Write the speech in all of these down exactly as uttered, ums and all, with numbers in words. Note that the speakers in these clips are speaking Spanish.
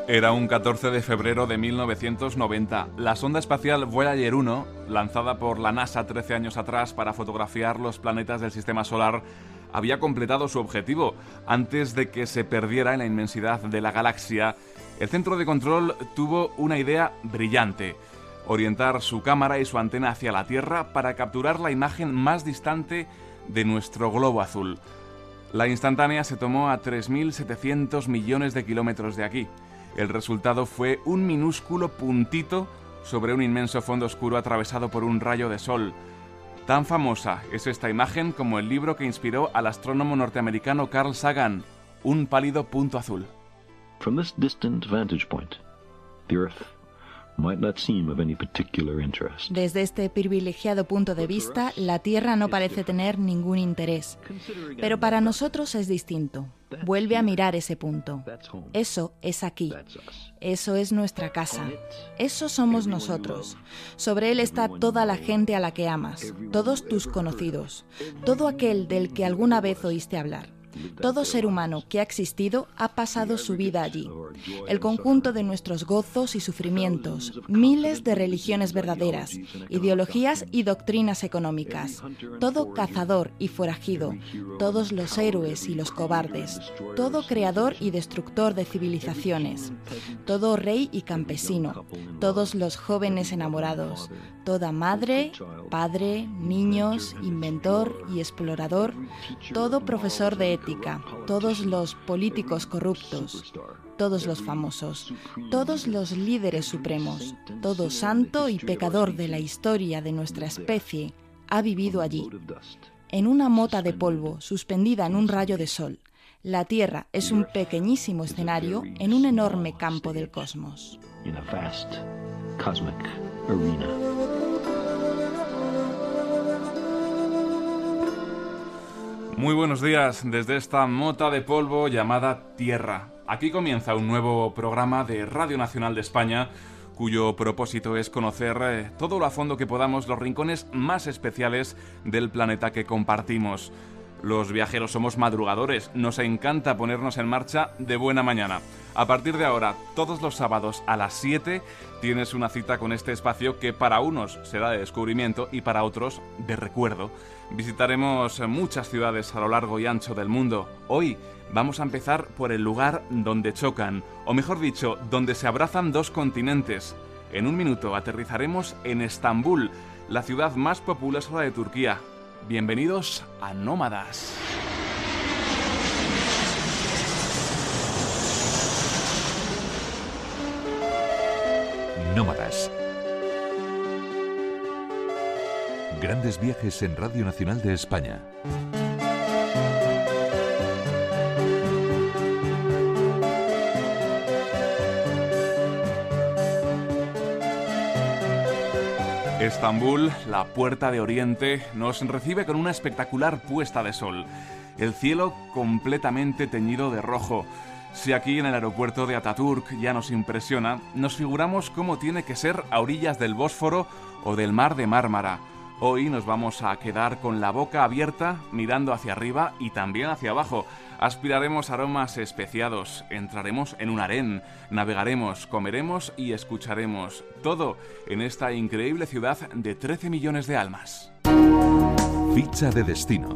Era un catorce de febrero de mil novecientos noventa. La sonda espacial Voyager uno, lanzada por la NASA trece años atrás para fotografiar los planetas del Sistema Solar, había completado su objetivo. Antes de que se perdiera en la inmensidad de la galaxia, el centro de control tuvo una idea brillante: orientar su cámara y su antena hacia la Tierra para capturar la imagen más distante de nuestro globo azul. La instantánea se tomó a tres mil setecientos millones de kilómetros de aquí. El resultado fue un minúsculo puntito sobre un inmenso fondo oscuro atravesado por un rayo de sol. Tan famosa es esta imagen como el libro que inspiró al astrónomo norteamericano Carl Sagan, Un pálido punto azul. From this distant vantage point, the Earth might not seem of any particular interest. Desde este privilegiado punto de vista, la Tierra no parece tener ningún interés. Pero para nosotros es distinto. Vuelve a mirar ese punto. Eso es aquí. Eso es nuestra casa. Eso somos nosotros. Sobre él está toda la gente a la que amas, todos tus conocidos, todo aquel del que alguna vez oíste hablar. Todo ser humano que ha existido ha pasado su vida allí. El conjunto de nuestros gozos y sufrimientos, miles de religiones verdaderas, ideologías y doctrinas económicas, todo cazador y forajido, todos los héroes y los cobardes, todo creador y destructor de civilizaciones, todo rey y campesino, todos los jóvenes enamorados, toda madre, padre, niños, inventor y explorador, todo profesor de ética, todos los políticos corruptos, todos los famosos, todos los líderes supremos, todo santo y pecador de la historia de nuestra especie ha vivido allí. En una mota de polvo suspendida en un rayo de sol, la Tierra es un pequeñísimo escenario en un enorme campo del cosmos. In a vast cosmic arena. Muy buenos días desde esta mota de polvo llamada Tierra. Aquí comienza un nuevo programa de Radio Nacional de España, cuyo propósito es conocer eh, todo lo a fondo que podamos los rincones más especiales del planeta que compartimos. Los viajeros somos madrugadores, nos encanta ponernos en marcha de buena mañana. A partir de ahora, todos los sábados a las siete, tienes una cita con este espacio que para unos será de descubrimiento y para otros de recuerdo. Visitaremos muchas ciudades a lo largo y ancho del mundo. Hoy vamos a empezar por el lugar donde chocan, o mejor dicho, donde se abrazan dos continentes. En un minuto aterrizaremos en Estambul, la ciudad más populosa de Turquía. Bienvenidos a Nómadas. Nómadas. Grandes viajes en Radio Nacional de España. Estambul, la puerta de Oriente, nos recibe con una espectacular puesta de sol. El cielo completamente teñido de rojo. Si aquí en el aeropuerto de Ataturk ya nos impresiona, nos figuramos cómo tiene que ser a orillas del Bósforo o del mar de Mármara. Hoy nos vamos a quedar con la boca abierta, mirando hacia arriba y también hacia abajo. Aspiraremos aromas especiados, entraremos en un harén, navegaremos, comeremos y escucharemos. Todo en esta increíble ciudad de trece millones de almas. Ficha de destino.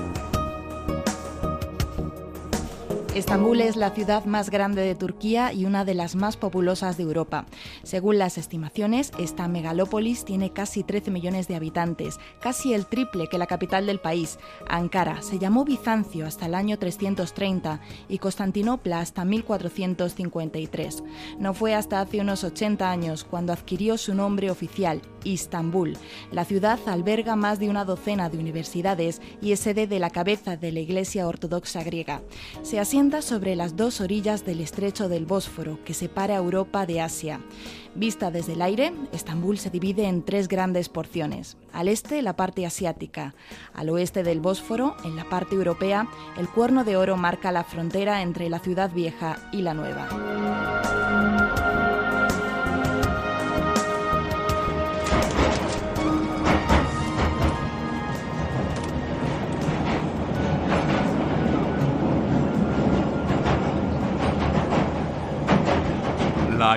Estambul es la ciudad más grande de Turquía y una de las más populosas de Europa. Según las estimaciones, esta megalópolis tiene casi trece millones de habitantes, casi el triple que la capital del país. Ankara se llamó Bizancio hasta el año trescientos treinta y Constantinopla hasta mil cuatrocientos cincuenta y tres. No fue hasta hace unos ochenta años cuando adquirió su nombre oficial, Istambul. La ciudad alberga más de una docena de universidades y es sede de la cabeza de la Iglesia Ortodoxa griega. Se asienta sobre las dos orillas del estrecho del Bósforo, que separa Europa de Asia. Vista desde el aire, Estambul se divide en tres grandes porciones. Al este, la parte asiática. Al oeste del Bósforo, en la parte europea, el Cuerno de Oro marca la frontera entre la ciudad vieja y la nueva.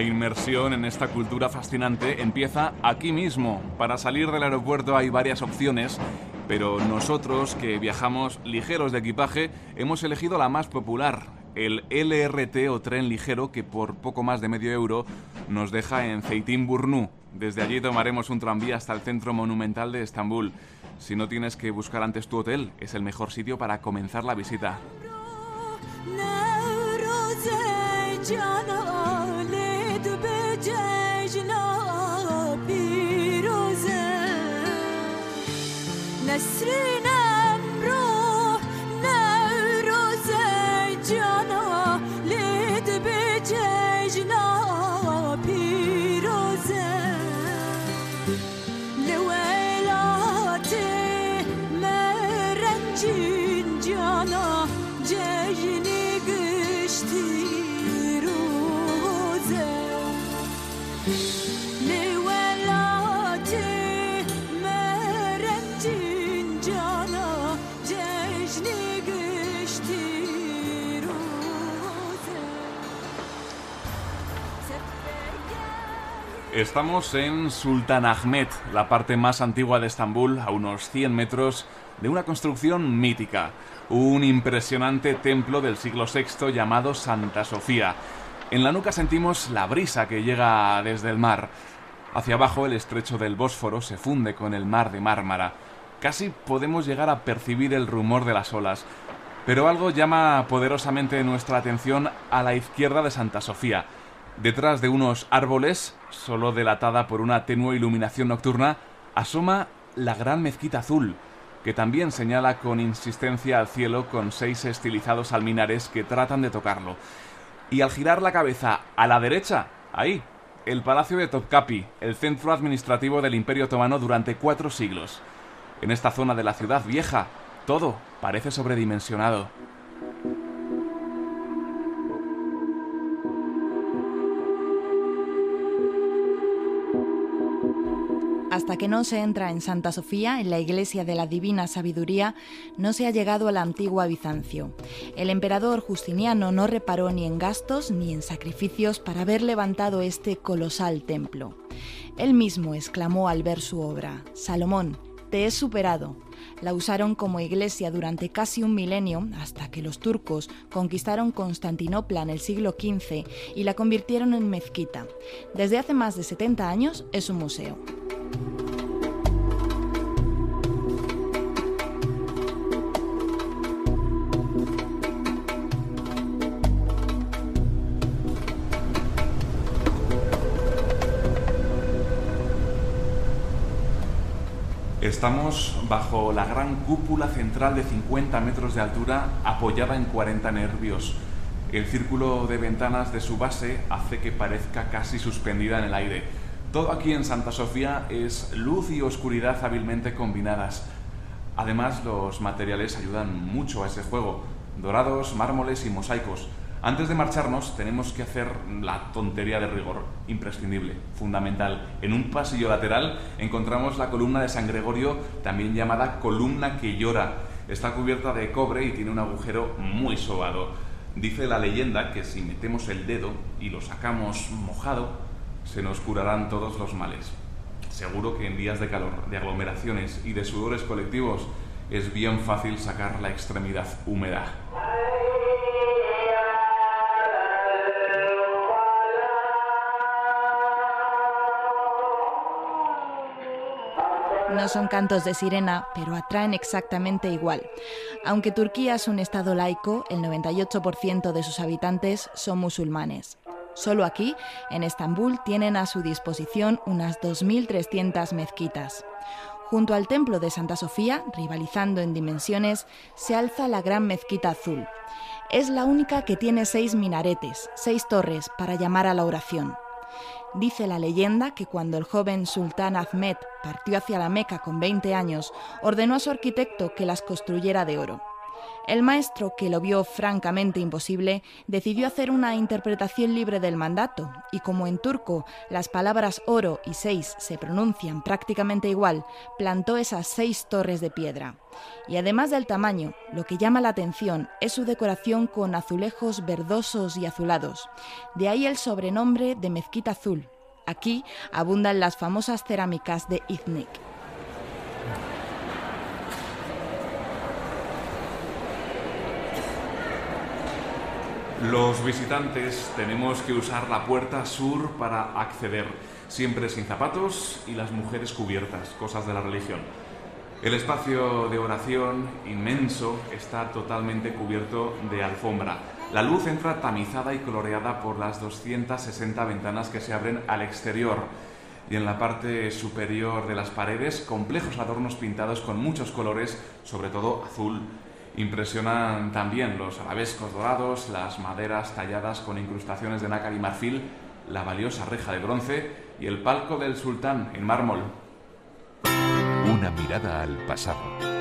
La inmersión en esta cultura fascinante empieza aquí mismo. Para salir del aeropuerto hay varias opciones, pero nosotros, que viajamos ligeros de equipaje, hemos elegido la más popular, el L R T o tren ligero, que por poco más de medio euro nos deja en Zeytinburnu. Desde allí tomaremos un tranvía hasta el centro monumental de Estambul. Si no tienes que buscar antes tu hotel, es el mejor sitio para comenzar la visita. Estamos en Sultanahmet, la parte más antigua de Estambul, a unos cien metros de una construcción mítica, un impresionante templo del siglo sexto llamado Santa Sofía. En la nuca sentimos la brisa que llega desde el mar. Hacia abajo el estrecho del Bósforo se funde con el mar de Mármara. Casi podemos llegar a percibir el rumor de las olas. Pero algo llama poderosamente nuestra atención a la izquierda de Santa Sofía. Detrás de unos árboles, solo delatada por una tenue iluminación nocturna, asoma la gran mezquita azul, que también señala con insistencia al cielo con seis estilizados alminares que tratan de tocarlo. Y al girar la cabeza a la derecha, ahí, el Palacio de Topkapi, el centro administrativo del Imperio Otomano durante cuatro siglos. En esta zona de la ciudad vieja, todo parece sobredimensionado. Hasta que no se entra en Santa Sofía, en la iglesia de la Divina Sabiduría, no se ha llegado a la antigua Bizancio. El emperador Justiniano no reparó ni en gastos ni en sacrificios para haber levantado este colosal templo. Él mismo exclamó al ver su obra: «Salomón, te he superado». La usaron como iglesia durante casi un milenio, hasta que los turcos conquistaron Constantinopla en el siglo quince y la convirtieron en mezquita. Desde hace más de setenta años es un museo. Estamos bajo la gran cúpula central de cincuenta metros de altura, apoyada en cuarenta nervios. El círculo de ventanas de su base hace que parezca casi suspendida en el aire. Todo aquí en Santa Sofía es luz y oscuridad hábilmente combinadas. Además, los materiales ayudan mucho a ese juego: dorados, mármoles y mosaicos. Antes de marcharnos tenemos que hacer la tontería de rigor, imprescindible, fundamental. En un pasillo lateral encontramos la columna de San Gregorio, también llamada columna que llora. Está cubierta de cobre y tiene un agujero muy sobado. Dice la leyenda que si metemos el dedo y lo sacamos mojado, se nos curarán todos los males. Seguro que en días de calor, de aglomeraciones y de sudores colectivos es bien fácil sacar la extremidad húmeda. No son cantos de sirena, pero atraen exactamente igual. Aunque Turquía es un estado laico, el noventa y ocho por ciento de sus habitantes son musulmanes. Solo aquí, en Estambul, tienen a su disposición unas dos mil trescientas mezquitas. Junto al templo de Santa Sofía, rivalizando en dimensiones, se alza la Gran Mezquita Azul. Es la única que tiene seis minaretes, seis torres, para llamar a la oración. Dice la leyenda que cuando el joven sultán Ahmed partió hacia la Meca con veinte años, ordenó a su arquitecto que las construyera de oro. El maestro, que lo vio francamente imposible, decidió hacer una interpretación libre del mandato, y como en turco las palabras oro y seis se pronuncian prácticamente igual, plantó esas seis torres de piedra. Y además del tamaño, lo que llama la atención es su decoración con azulejos verdosos y azulados. De ahí el sobrenombre de Mezquita Azul. Aquí abundan las famosas cerámicas de İznik. Los visitantes tenemos que usar la puerta sur para acceder, siempre sin zapatos y las mujeres cubiertas, cosas de la religión. El espacio de oración, inmenso, está totalmente cubierto de alfombra. La luz entra tamizada y coloreada por las doscientas sesenta ventanas que se abren al exterior. Y en la parte superior de las paredes, complejos adornos pintados con muchos colores, sobre todo azul. Impresionan también los arabescos dorados, las maderas talladas con incrustaciones de nácar y marfil, la valiosa reja de bronce y el palco del sultán en mármol. Una mirada al pasado.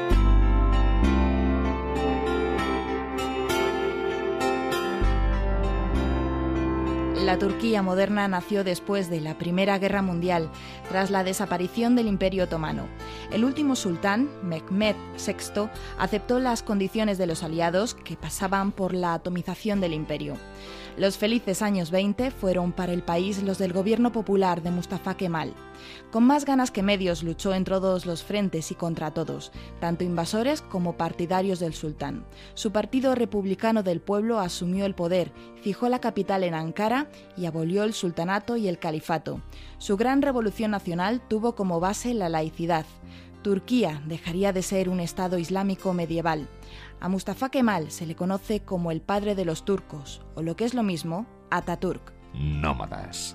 La Turquía moderna nació después de la Primera Guerra Mundial, tras la desaparición del Imperio Otomano. El último sultán, Mehmed sexto, aceptó las condiciones de los aliados, que pasaban por la atomización del imperio. Los felices años veinte fueron para el país los del gobierno popular de Mustafa Kemal. Con más ganas que medios luchó en todos los frentes y contra todos, tanto invasores como partidarios del sultán. Su Partido Republicano del Pueblo asumió el poder, fijó la capital en Ankara y abolió el sultanato y el califato. Su gran revolución nacional tuvo como base la laicidad. Turquía dejaría de ser un estado islámico medieval. A Mustafa Kemal se le conoce como el padre de los turcos, o lo que es lo mismo, Atatürk. Nómadas.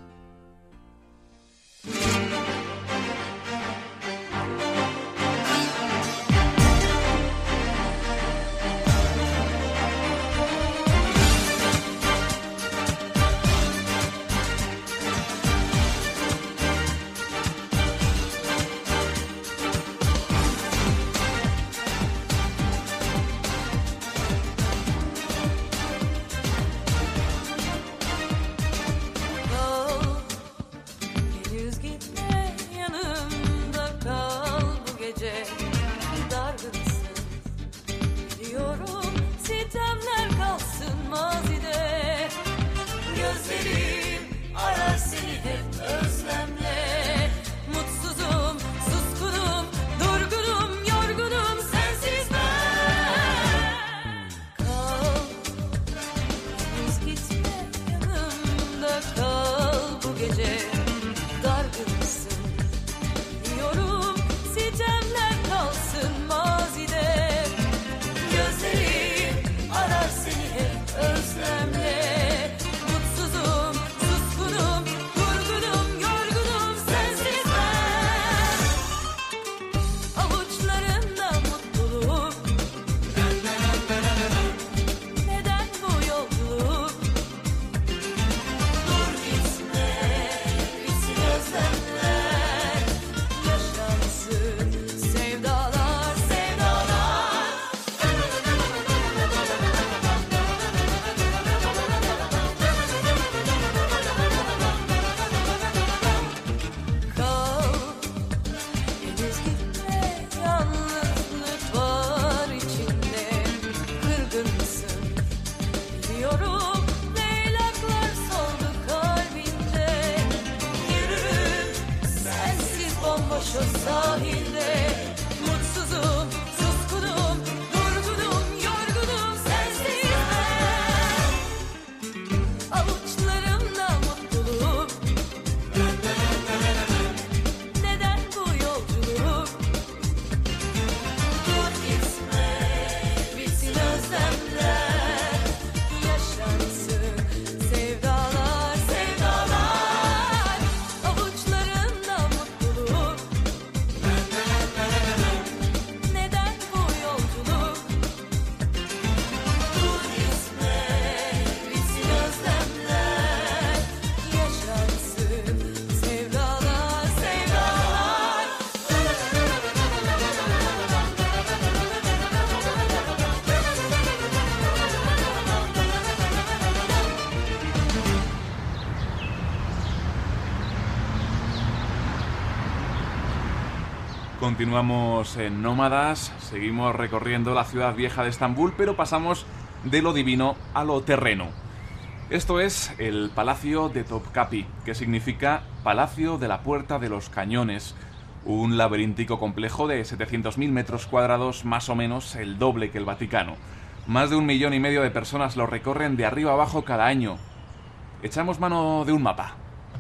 Continuamos en Nómadas, seguimos recorriendo la ciudad vieja de Estambul, pero pasamos de lo divino a lo terreno. Esto es el Palacio de Topkapi, que significa Palacio de la Puerta de los Cañones, un laberíntico complejo de setecientos mil metros cuadrados, más o menos el doble que el Vaticano. Más de un millón y medio de personas lo recorren de arriba abajo cada año. Echamos mano de un mapa.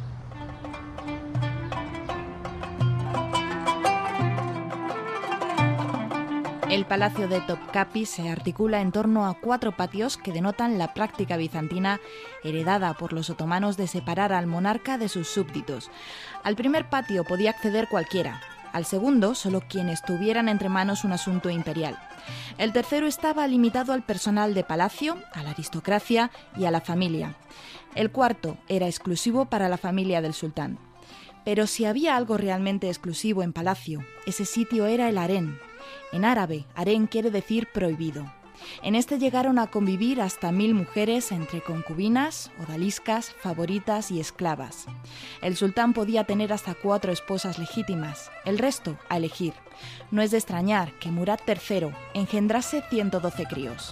El Palacio de Topkapi se articula en torno a cuatro patios que denotan la práctica bizantina heredada por los otomanos de separar al monarca de sus súbditos. Al primer patio podía acceder cualquiera, al segundo solo quienes tuvieran entre manos un asunto imperial. El tercero estaba limitado al personal de palacio, a la aristocracia y a la familia. El cuarto era exclusivo para la familia del sultán. Pero si había algo realmente exclusivo en palacio, ese sitio era el harén. En árabe, harén quiere decir prohibido. En este llegaron a convivir hasta mil mujeres entre concubinas, odaliscas, favoritas y esclavas. El sultán podía tener hasta cuatro esposas legítimas, el resto a elegir. No es de extrañar que Murad tercero engendrase ciento doce críos.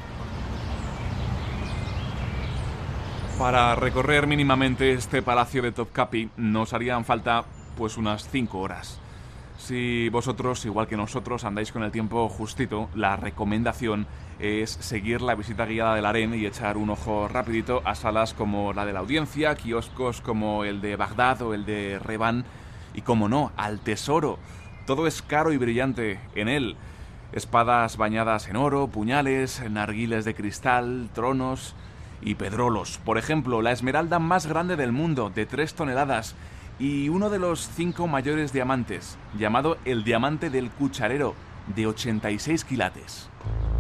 Para recorrer mínimamente este Palacio de Topkapi nos harían falta pues unas cinco horas. Si vosotros, igual que nosotros, andáis con el tiempo justito, la recomendación es seguir la visita guiada del harén y echar un ojo rapidito a salas como la de la Audiencia, kioscos como el de Bagdad o el de Revan y, como no, al tesoro. Todo es caro y brillante en él. Espadas bañadas en oro, puñales, narguiles de cristal, tronos y pedrolos. Por ejemplo, la esmeralda más grande del mundo, de tres toneladas, y uno de los cinco mayores diamantes, llamado el diamante del cucharero, de ochenta y seis quilates.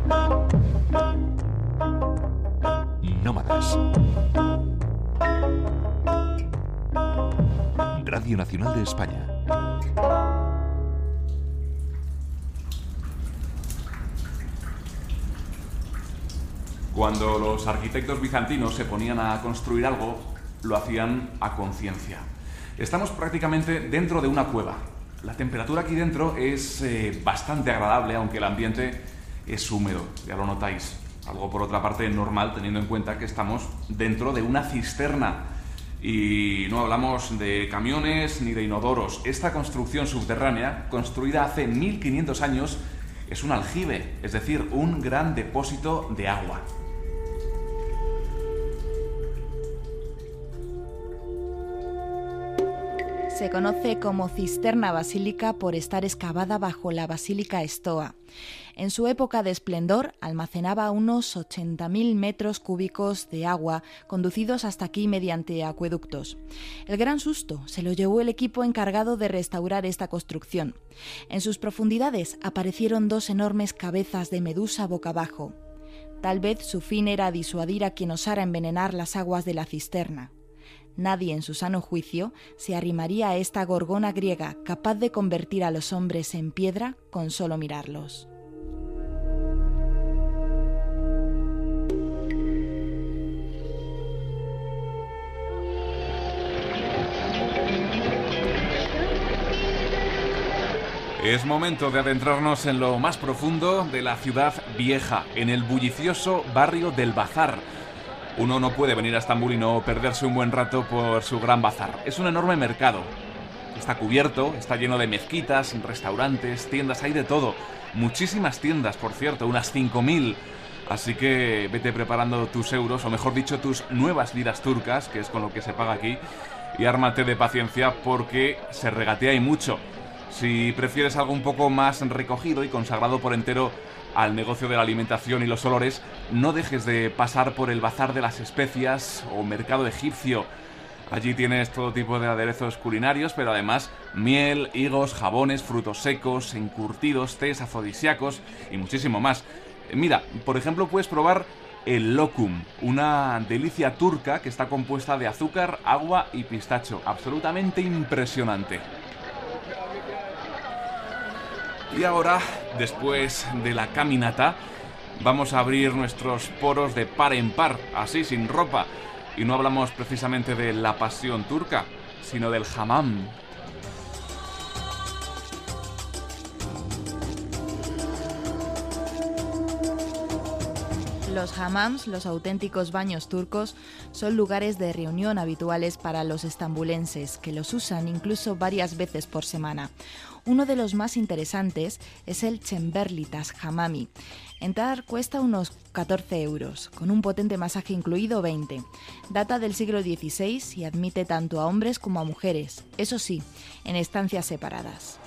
Nómadas. Radio Nacional de España. Cuando los arquitectos bizantinos se ponían a construir algo, lo hacían a conciencia. Estamos prácticamente dentro de una cueva. La temperatura aquí dentro es eh, bastante agradable, aunque el ambiente es húmedo, ya lo notáis. Algo, por otra parte, normal, teniendo en cuenta que estamos dentro de una cisterna. Y no hablamos de camiones ni de inodoros. Esta construcción subterránea, construida hace mil quinientos años, es un aljibe, es decir, un gran depósito de agua. Se conoce como cisterna basílica por estar excavada bajo la Basílica Stoa. En su época de esplendor almacenaba unos ochenta mil metros cúbicos de agua conducidos hasta aquí mediante acueductos. El gran susto se lo llevó el equipo encargado de restaurar esta construcción. En sus profundidades aparecieron dos enormes cabezas de medusa boca abajo. Tal vez su fin era disuadir a quien osara envenenar las aguas de la cisterna. Nadie en su sano juicio se arrimaría a esta gorgona griega capaz de convertir a los hombres en piedra con solo mirarlos. Es momento de adentrarnos en lo más profundo de la ciudad vieja, en el bullicioso barrio del Bazar. Uno no puede venir a Estambul y no perderse un buen rato por su gran bazar. Es un enorme mercado. Está cubierto, está lleno de mezquitas, restaurantes, tiendas, hay de todo. Muchísimas tiendas, por cierto, unas cinco mil. Así que vete preparando tus euros, o mejor dicho, tus nuevas liras turcas, que es con lo que se paga aquí, y ármate de paciencia porque se regatea y mucho. Si prefieres algo un poco más recogido y consagrado por entero al negocio de la alimentación y los olores, no dejes de pasar por el Bazar de las Especias o Mercado Egipcio. Allí tienes todo tipo de aderezos culinarios, pero además miel, higos, jabones, frutos secos, encurtidos, tés afrodisíacos y muchísimo más. Mira, por ejemplo, puedes probar el lokum, una delicia turca que está compuesta de azúcar, agua y pistacho. Absolutamente impresionante. Y ahora, después de la caminata, vamos a abrir nuestros poros de par en par, así sin ropa. Y no hablamos precisamente de la pasión turca, sino del hammam. Los hammams, los auténticos baños turcos, son lugares de reunión habituales para los estambulenses, que los usan incluso varias veces por semana. Uno de los más interesantes es el Çemberli-Taş Hamami. Entrar cuesta unos catorce euros, con un potente masaje incluido veinte. Data del siglo dieciséis y admite tanto a hombres como a mujeres, eso sí, en estancias separadas.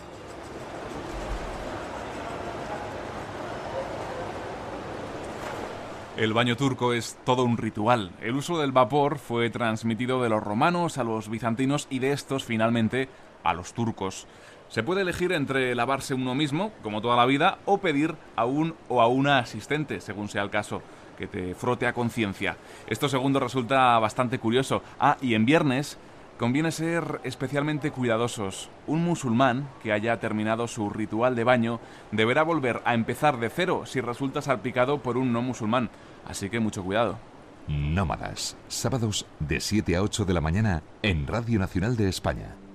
El baño turco es todo un ritual. El uso del vapor fue transmitido de los romanos a los bizantinos y de estos, finalmente, a los turcos. Se puede elegir entre lavarse uno mismo, como toda la vida, o pedir a un o a una asistente, según sea el caso, que te frote a conciencia. Esto segundo resulta bastante curioso. Ah, y en viernes conviene ser especialmente cuidadosos. Un musulmán que haya terminado su ritual de baño deberá volver a empezar de cero si resulta salpicado por un no musulmán. Así que mucho cuidado. Nómadas, sábados de siete a ocho de la mañana en Radio Nacional de España.